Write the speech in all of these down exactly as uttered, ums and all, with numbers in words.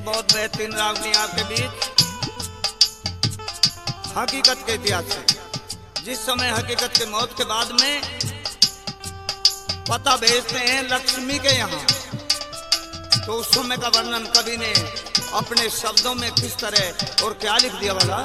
बहुत बेहतरीन रागनी आपके बीच हकीकत के इतिहास से। जिस समय हकीकत के मौत के बाद में पता भेजते हैं लक्ष्मी के यहाँ, तो उस समय का वर्णन कवि ने अपने शब्दों में किस तरह और क्या लिख दिया वाला।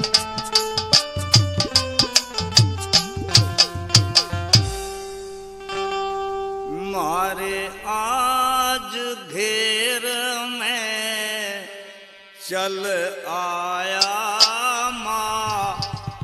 मारे आज घेर में चल आया माँ,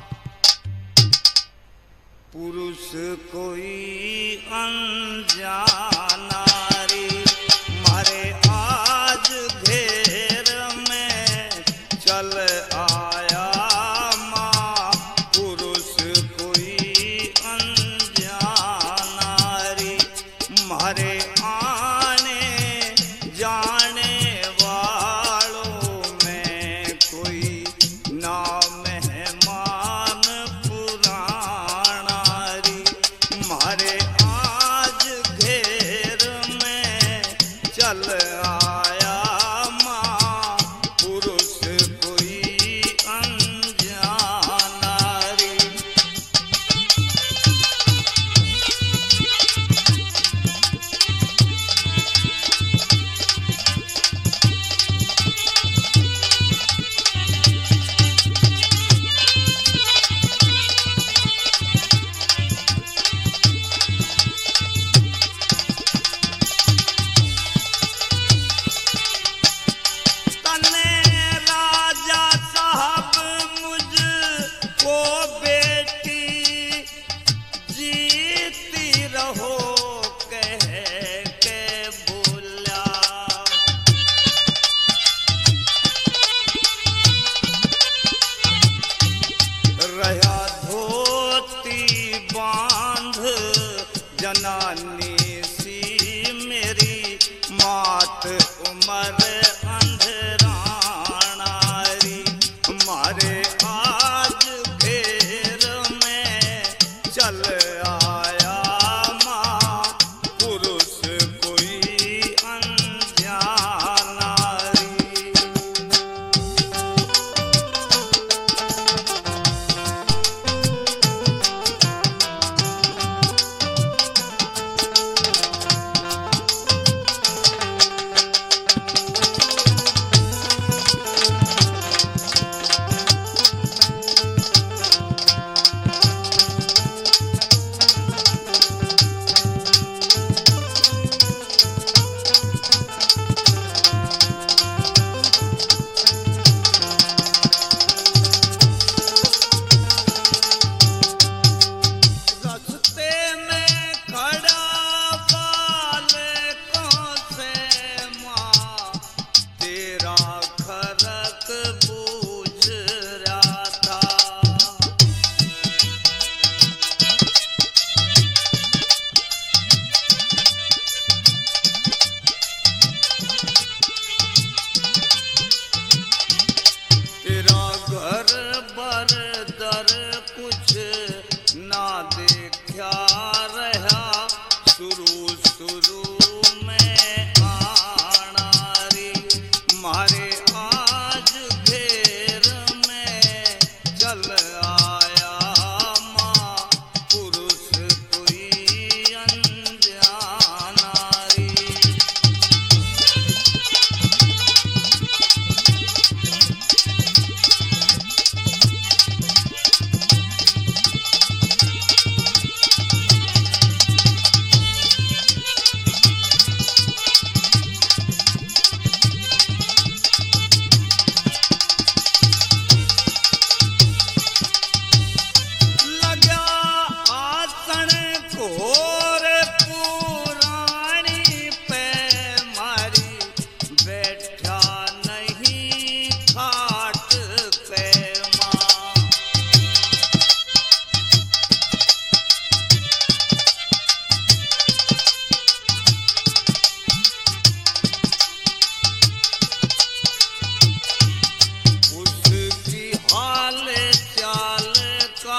पुरुष कोई अनजाना रे। मारे आज घेर में चल आया माँ, पुरुष कोई अनजाना रे। मारे आने जाने वालों में कोई ना मेहमान पुराना रे। मारे आज घेर में चल आया माँ, पुरुष कोई अनजाना रे। जनानी सी मेरी मात उमर अंधराना री। मारे आज घेर में चल आया माँ, पुरुष कोई अनजाना री।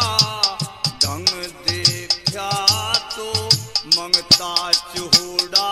मंगता चूड़ा